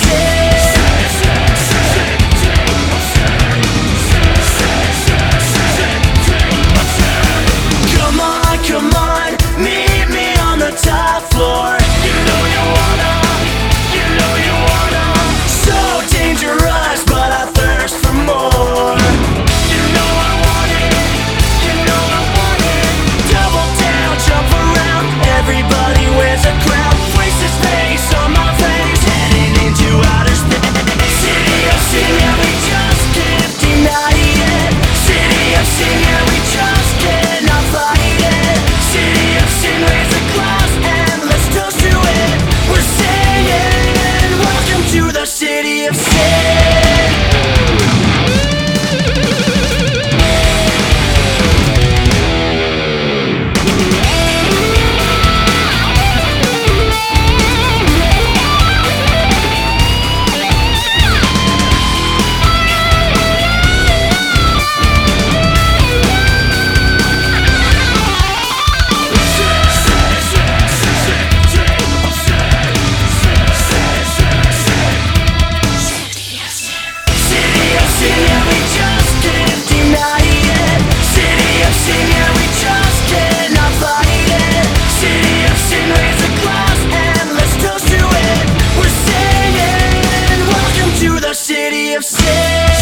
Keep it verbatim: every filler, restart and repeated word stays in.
Come on, come on, meet me on the top floor. You know you wanna, you know you wanna. So dangerous, but I thirst for more. You know I want it, you know I want it. Double down, jump around, everybody wears a crown. Place his face on my face, heading into outer space. City of sin, yeah, we just can't deny it. City of sin, yeah, we just cannot fight it. City of sin, raise a glass and let's toast to it. We're saying, welcome to the city of sin. City of sin.